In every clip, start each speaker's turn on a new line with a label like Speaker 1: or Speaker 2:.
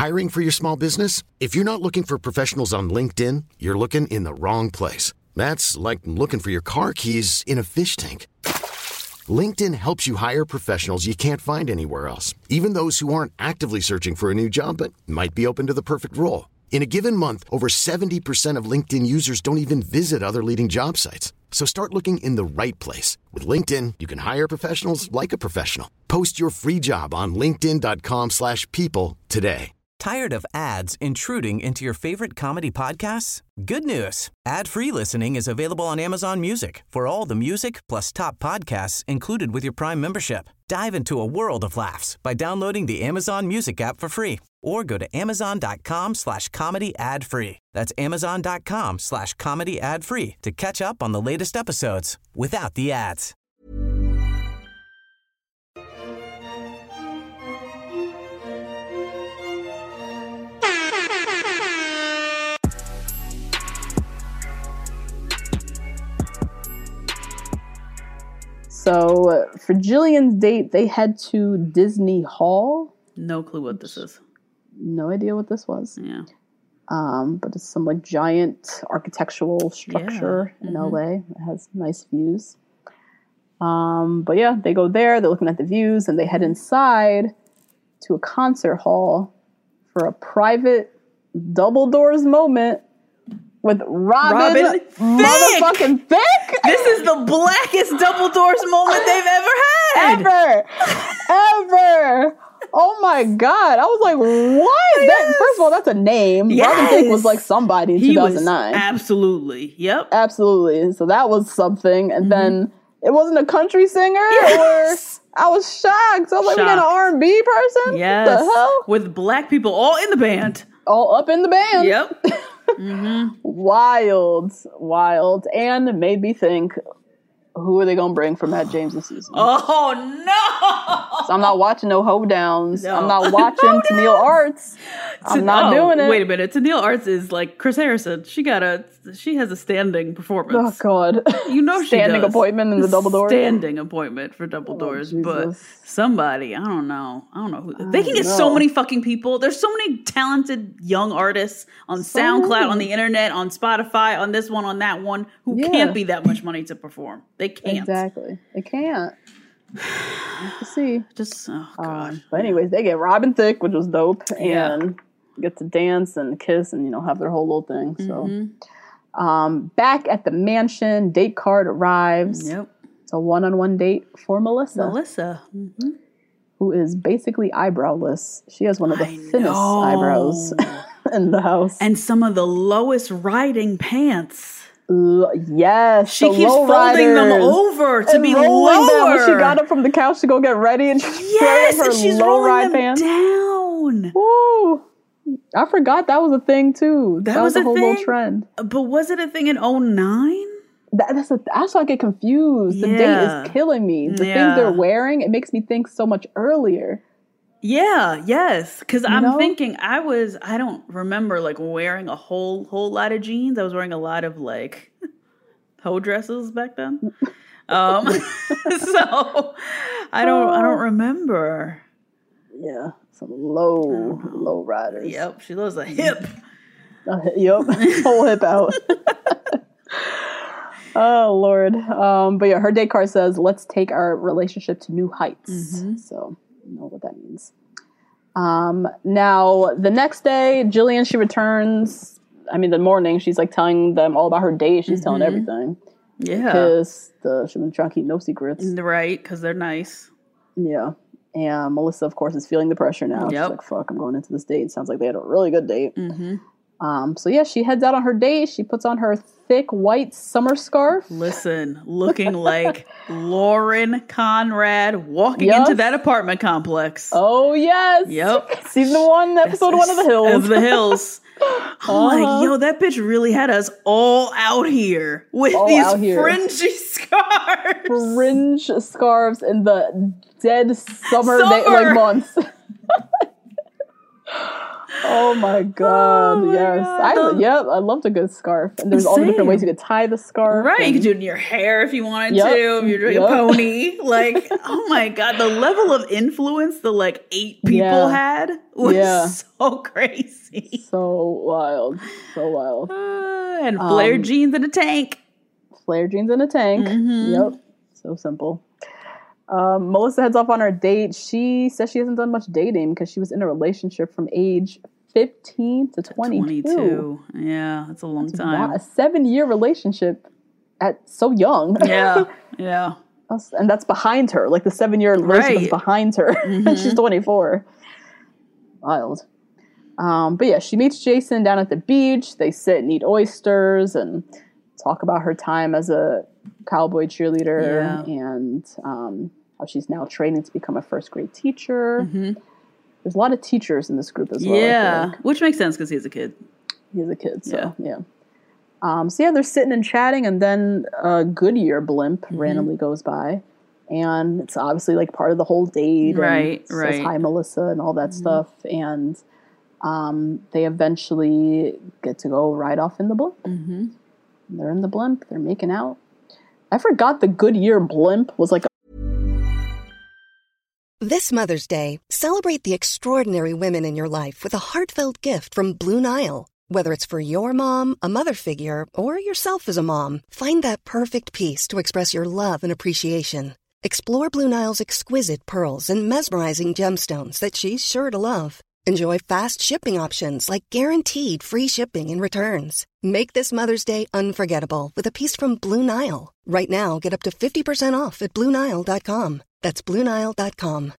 Speaker 1: Hiring for your small business? If you're not looking for professionals on LinkedIn, you're looking in the wrong place. That's like looking for your car keys in a fish tank. LinkedIn helps you hire professionals you can't find anywhere else, even those who aren't actively searching for a new job but might be open to the perfect role. In a given month, over 70% of LinkedIn users don't even visit other leading job sites. So start looking in the right place. With LinkedIn, you can hire professionals like a professional. Post your free job on linkedin.com/people today.
Speaker 2: Tired of ads intruding into your favorite comedy podcasts? Good news. Ad-free listening is available on Amazon Music for all the music plus top podcasts included with your Prime membership. Dive into a world of laughs by downloading the Amazon Music app for free or go to amazon.com/comedy ad-free. That's amazon.com/comedy ad-free to catch up on the latest episodes without the ads.
Speaker 3: So for Jillian's date, they head to Disney Hall.
Speaker 4: No clue what this is.
Speaker 3: No idea what this was.
Speaker 4: Yeah.
Speaker 3: But it's some like giant architectural structure in LA. It has nice views. But yeah, they go there, they're looking at the views, and they head inside to a concert hall for a private double doors moment with Robin motherfucking Thicke.
Speaker 4: This is the blackest double doors moment they've ever had.
Speaker 3: Ever. Oh my God. I was like, what?
Speaker 4: Yes.
Speaker 3: First of all, that's a name.
Speaker 4: Yes.
Speaker 3: Robin Thicke was like somebody in 2009.
Speaker 4: Absolutely. Yep.
Speaker 3: Absolutely. So that was something. And then it wasn't a country singer or I was shocked. So I was like, we got an R&B person?
Speaker 4: Yes.
Speaker 3: What the hell?
Speaker 4: With black people all in the band.
Speaker 3: All up in the band.
Speaker 4: Yep.
Speaker 3: Wild. And it made me think, who are they going to bring for Matt James this season?
Speaker 4: Oh, no!
Speaker 3: So I'm not watching no Hoedowns.
Speaker 4: No.
Speaker 3: I'm not watching Tennille Arts. I'm not doing it.
Speaker 4: Wait a minute. Tennille Arts is like Chris Harrison. She has a standing performance.
Speaker 3: Oh, God.
Speaker 4: You know she
Speaker 3: Standing
Speaker 4: does.
Speaker 3: appointment in the double doors?
Speaker 4: Standing appointment for double doors.
Speaker 3: Jesus.
Speaker 4: But somebody, I don't know who. They can get so many fucking people. There's so many talented young artists on SoundCloud, on the internet, on Spotify, on this one, on that one, who can't be that much money to perform. They can't.
Speaker 3: Exactly. They can't. Let's see.
Speaker 4: Just, oh, gosh.
Speaker 3: But anyways, they get Robin Thicke, which was dope.
Speaker 4: Yeah.
Speaker 3: And get to dance and kiss and, have their whole little thing. So, back at the mansion, date card arrives.
Speaker 4: Yep.
Speaker 3: It's a one-on-one date for Melissa. Who is basically eyebrowless. She has one of the thinnest eyebrows in the house.
Speaker 4: And some of the lowest riding pants.
Speaker 3: Yes.
Speaker 4: She keeps folding them over to be lower.
Speaker 3: When she got up from the couch to go get ready and she's wearing her low-ride pants.
Speaker 4: Down.
Speaker 3: Woo. I forgot that was a thing too.
Speaker 4: That was
Speaker 3: a whole
Speaker 4: thing?
Speaker 3: little trend.
Speaker 4: But was it a thing in 2009?
Speaker 3: That's why I get confused. The date is killing me. The things they're wearing, it makes me think so much earlier.
Speaker 4: Yeah, yes. Because I'm thinking I don't remember like wearing a whole lot of jeans. I was wearing a lot of like hoe dresses back then. So I don't remember.
Speaker 3: Yeah, some low riders.
Speaker 4: Yep, she loves a hip.
Speaker 3: Yep, whole hip out. Oh, Lord. But yeah, her date card says, let's take our relationship to new heights. So, you know what that means. Now, the next day, Jillian, she returns. The morning, she's like telling them all about her date. She's telling everything.
Speaker 4: Yeah.
Speaker 3: Because she's been trying to keep no secrets.
Speaker 4: Right, because they're nice.
Speaker 3: Yeah. And Melissa, of course, is feeling the pressure now. She's like, fuck, I'm going into this date. Sounds like they had a really good date. So yeah, she heads out on her date. She puts on her thick white summer scarf.
Speaker 4: Listen, looking like Lauren Conrad walking into that apartment complex.
Speaker 3: Oh, yes.
Speaker 4: Yep.
Speaker 3: Season 1, episode 1 of The Hills.
Speaker 4: Of The Hills. I'm like, yo, that bitch really had us all out here with these fringy scarves.
Speaker 3: Fringe scarves in the dead summer. Months. Oh my god!
Speaker 4: Oh my
Speaker 3: yes,
Speaker 4: God.
Speaker 3: I loved a good scarf, and there's all the different ways you could tie the scarf.
Speaker 4: Right,
Speaker 3: and,
Speaker 4: you could do it in your hair if you wanted to. If you're doing a pony, like, oh my god, the level of influence the like 8 people had was so crazy,
Speaker 3: so wild, so wild.
Speaker 4: And flared jeans in a tank.
Speaker 3: Flared jeans in a tank. Yep, so simple. Melissa heads off on her date. She says she hasn't done much dating because she was in a relationship from age 15 to 22.
Speaker 4: Yeah, that's a long time.
Speaker 3: A 7-year relationship at so young.
Speaker 4: Yeah.
Speaker 3: And that's behind her. Like the 7-year relationship is behind her. And she's 24. Wild. But yeah, she meets Jason down at the beach. They sit and eat oysters and talk about her time as a cowboy cheerleader and how she's now training to become a first grade teacher. There's a lot of teachers in this group as well.
Speaker 4: Yeah, which makes sense because he's a kid.
Speaker 3: He's a kid, so yeah. So they're sitting and chatting, and then a Goodyear blimp randomly goes by, and it's obviously like part of the whole date.
Speaker 4: Right.
Speaker 3: Says hi, Melissa, and all that stuff, and they eventually get to go ride off in the blimp. They're in the blimp. They're making out. I forgot the Goodyear blimp was like.
Speaker 5: This Mother's Day, celebrate the extraordinary women in your life with a heartfelt gift from Blue Nile. Whether it's for your mom, a mother figure, or yourself as a mom, find that perfect piece to express your love and appreciation. Explore Blue Nile's exquisite pearls and mesmerizing gemstones that she's sure to love. Enjoy fast shipping options like guaranteed free shipping and returns. Make this Mother's Day unforgettable with a piece from Blue Nile. Right now, get up to 50% off at BlueNile.com. That's BlueNile.com.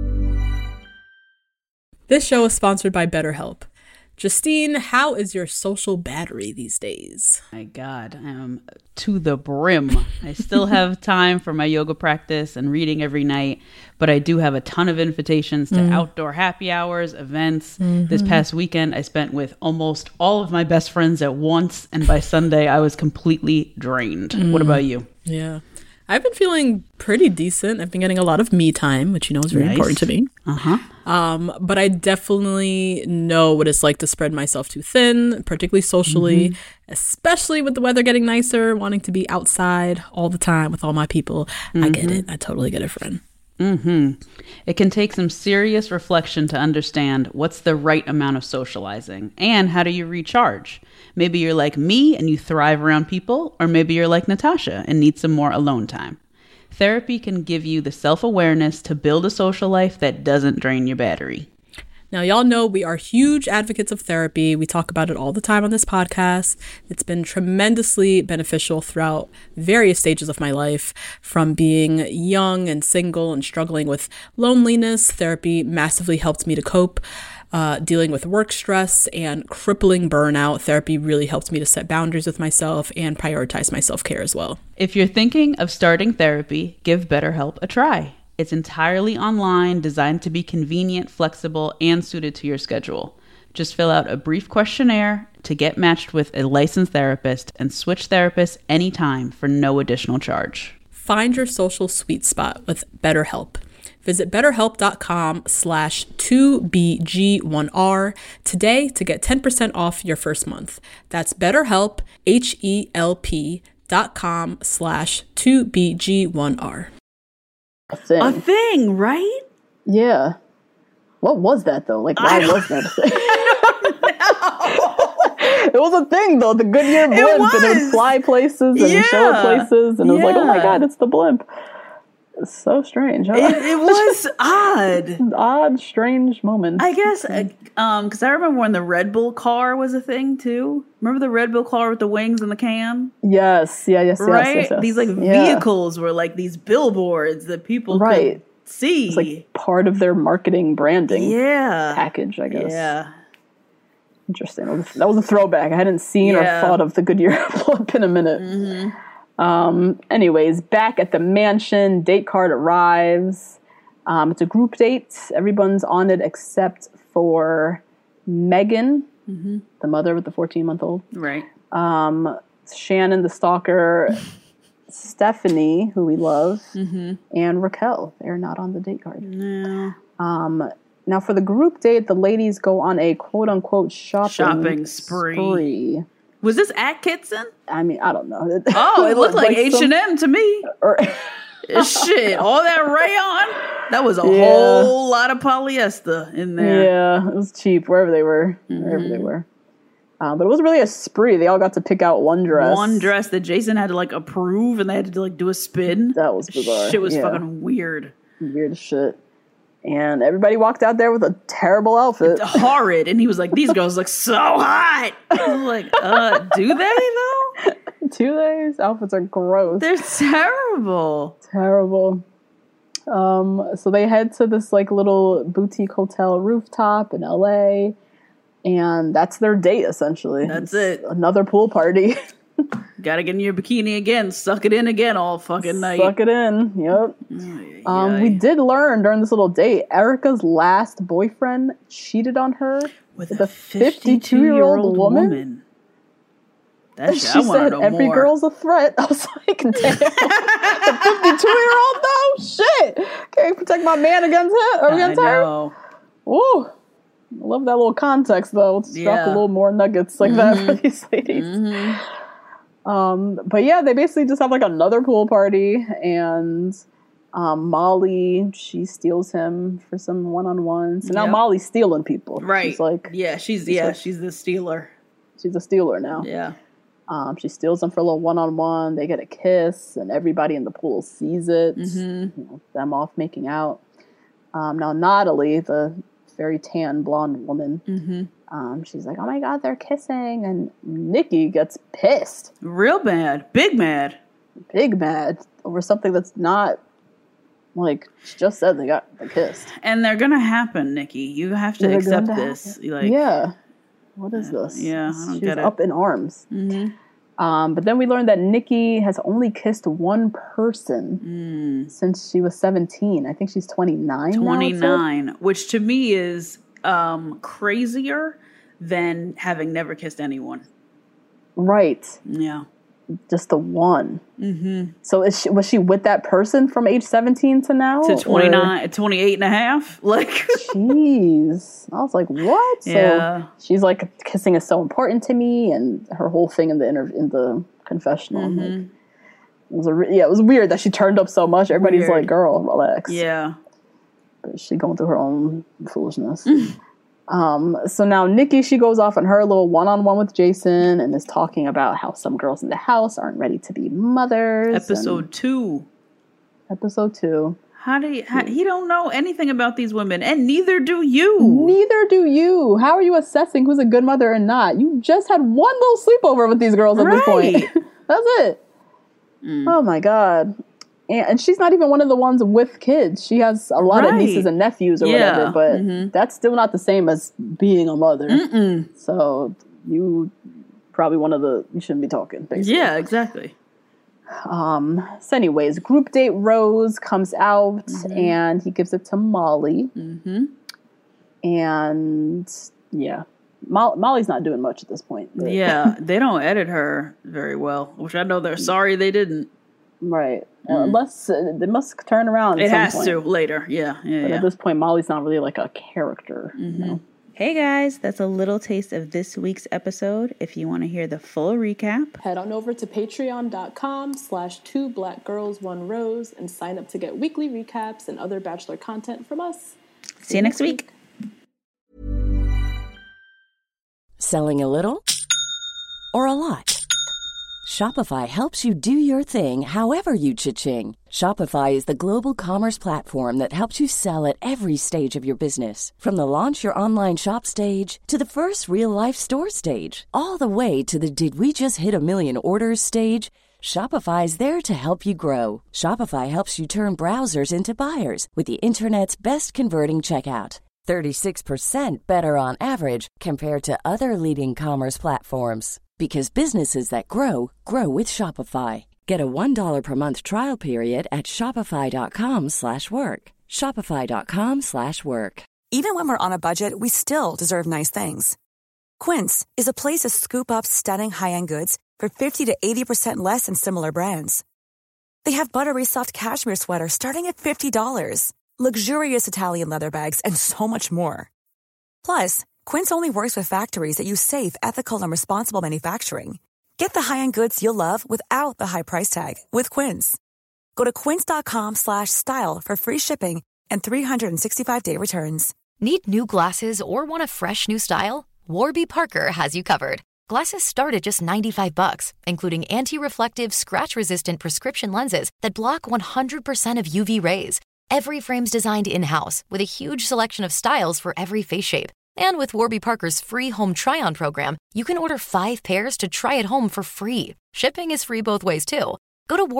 Speaker 6: This show is sponsored by BetterHelp. Justine, how is your social battery these days?
Speaker 4: My God, I am to the brim. I still have time for my yoga practice and reading every night, but I do have a ton of invitations to outdoor happy hours, events. This past weekend, I spent with almost all of my best friends at once, and by Sunday, I was completely drained. What about you?
Speaker 6: Yeah. I've been feeling pretty decent. I've been getting a lot of me time, which you know is very important to me. But I definitely know what it's like to spread myself too thin, particularly socially, especially with the weather getting nicer, wanting to be outside all the time with all my people. I get it. I totally get it, friend.
Speaker 4: It can take some serious reflection to understand what's the right amount of socializing and how do you recharge. Maybe you're like me and you thrive around people, or maybe you're like Natasha and need some more alone time. Therapy can give you the self-awareness to build a social life that doesn't drain your battery.
Speaker 6: Now, y'all know we are huge advocates of therapy. We talk about it all the time on this podcast. It's been tremendously beneficial throughout various stages of my life. From being young and single and struggling with loneliness, therapy massively helped me to cope. Dealing with work stress and crippling burnout, therapy really helped me to set boundaries with myself and prioritize my self-care as well.
Speaker 4: If you're thinking of starting therapy, give BetterHelp a try. It's entirely online, designed to be convenient, flexible, and suited to your schedule. Just fill out a brief questionnaire to get matched with a licensed therapist and switch therapists anytime for no additional charge.
Speaker 6: Find your social sweet spot with BetterHelp. Visit BetterHelp.com/2BG1R today to get 10% off your first month. That's BetterHelp, HELP.com/2BG1R.
Speaker 4: A thing, right?
Speaker 3: Yeah. What was that though? Like, why was that a thing? It was a thing though, the Goodyear blimp, and it would fly places and show up places, and it was like, oh my God, it's the blimp. It's so strange. Huh?
Speaker 4: It was odd.
Speaker 3: Odd, strange moment.
Speaker 4: I guess, because I remember when the Red Bull car was a thing too. Remember the Red Bull car with the wings and the can?
Speaker 3: Yes, right?
Speaker 4: Yes. These like vehicles were like these billboards that people could see.
Speaker 3: It's like part of their marketing branding package, I guess.
Speaker 4: Yeah.
Speaker 3: Interesting. That was a throwback. I hadn't seen or thought of the Goodyear blimp in a minute. Anyways, back at the mansion, date card arrives. It's a group date. Everyone's on it except for Megan, the mother with the 14-month-old.
Speaker 4: Right.
Speaker 3: Shannon, the stalker, Stephanie, who we love, and Raquel. They're not on the date card.
Speaker 4: No.
Speaker 3: Now, for the group date, the ladies go on a quote-unquote shopping spree.
Speaker 4: Was this at Kitson?
Speaker 3: I mean, I don't know.
Speaker 4: Oh, it looked like H&M to me. Shit, all that rayon. That was a whole lot of polyester in there.
Speaker 3: Yeah, it was cheap wherever they were. But it wasn't really a spree. They all got to pick out one dress.
Speaker 4: One dress that Jason had to like approve, and they had to like do a spin.
Speaker 3: That was bizarre.
Speaker 4: Shit was fucking weird.
Speaker 3: Weird as shit. And everybody walked out there with a terrible outfit.
Speaker 4: It's horrid. And he was like, these girls look so hot. I was like, do they though?
Speaker 3: Do they? These outfits are gross.
Speaker 4: They're terrible.
Speaker 3: Terrible. So they head to this like little boutique hotel rooftop in LA. And that's their date, essentially.
Speaker 4: That's it.
Speaker 3: Another pool party.
Speaker 4: Gotta get in your bikini again. Suck it in again all fucking night.
Speaker 3: Suck it in. Yep. We did learn during this little date, Erica's last boyfriend cheated on her with a 52-year-old woman.
Speaker 4: She
Speaker 3: said, every girl's a threat. I was like, damn. A 52-year-old though? Shit. Can't protect my man against her? Ooh. I love that little context, though. Let's drop a little more nuggets like that for these ladies. But yeah, they basically just have like another pool party, and Molly, she steals him for some one-on-one. So now Molly's stealing people.
Speaker 4: Right.
Speaker 3: She's like,
Speaker 4: she's the stealer.
Speaker 3: She's a stealer now.
Speaker 4: Yeah.
Speaker 3: She steals them for a little one-on-one. They get a kiss, and everybody in the pool sees it. Them off making out. Now Natalie, the very tan blonde woman. She's like, oh my God, they're kissing. And Nikki gets pissed.
Speaker 4: Real mad. Big mad over something that's not like, she just said they got kissed. And they're going to happen, Nikki. You have to accept this. Like,
Speaker 3: what is this?
Speaker 4: Yeah, I don't get it.
Speaker 3: She's up in arms. But then we learned that Nikki has only kissed one person since she was 17. I think she's 29
Speaker 4: now, which to me is crazier than having never kissed anyone.
Speaker 3: Right.
Speaker 4: Yeah.
Speaker 3: Just the one. So was she with that person from age 17 to now?
Speaker 4: To 29, 28 and a half? Like,
Speaker 3: jeez. I was like, what? So she's like, kissing is so important to me, and her whole thing in the confessional. Like, it was weird that she turned up so much. Everybody's like, girl, relax.
Speaker 4: Yeah.
Speaker 3: But she's going through her own foolishness. So now Nikki, she goes off on her little one-on-one with Jason and is talking about how some girls in the house aren't ready to be mothers.
Speaker 4: Episode 2. How do you, he don't know anything about these women, and neither do you. How
Speaker 3: are you assessing who's a good mother and not? You just had one little sleepover with these girls at this point. That's it. Oh my God. And she's not even one of the ones with kids. She has a lot of nieces and nephews or whatever, but that's still not the same as being a mother. So you probably you shouldn't be talking, basically.
Speaker 4: Yeah, exactly.
Speaker 3: So anyways, group date rose comes out and he gives it to Molly. And yeah, Molly's not doing much at this point. But.
Speaker 4: Yeah, they don't edit her very well, which I know they're sorry they didn't.
Speaker 3: Right. Unless they must turn around.
Speaker 4: It has to later. Yeah.
Speaker 3: But at this point, Molly's not really like a character. You know?
Speaker 4: Hey guys, that's a little taste of this week's episode. If you want to hear the full recap,
Speaker 6: head on over to patreon.com/2blackgirls1rose and sign up to get weekly recaps and other Bachelor content from us.
Speaker 4: See you next week.
Speaker 7: Selling a little or a lot? Shopify helps you do your thing however you cha-ching. Shopify is the global commerce platform that helps you sell at every stage of your business. From the launch your online shop stage to the first real-life store stage, all the way to the did we just hit a million orders stage. Shopify is there to help you grow. Shopify helps you turn browsers into buyers with the internet's best converting checkout. 36% better on average compared to other leading commerce platforms. Because businesses that grow, grow with Shopify. Get a $1 per month trial period at shopify.com/work. Shopify.com/work.
Speaker 8: Even when we're on a budget, we still deserve nice things. Quince is a place to scoop up stunning high-end goods for 50 to 80% less than similar brands. They have buttery soft cashmere sweaters starting at $50, luxurious Italian leather bags, and so much more. Plus, Quince only works with factories that use safe, ethical, and responsible manufacturing. Get the high-end goods you'll love without the high price tag with Quince. Go to quince.com/style for free shipping and 365-day returns.
Speaker 9: Need new glasses or want a fresh new style? Warby Parker has you covered. Glasses start at just $95, including anti-reflective, scratch-resistant prescription lenses that block 100% of UV rays. Every frame's designed in-house with a huge selection of styles for every face shape. And with Warby Parker's free home try-on program, you can order 5 pairs to try at home for free. Shipping is free both ways, too. Go to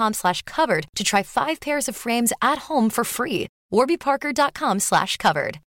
Speaker 9: warbyparker.com/covered to try 5 pairs of frames at home for free. warbyparker.com/covered.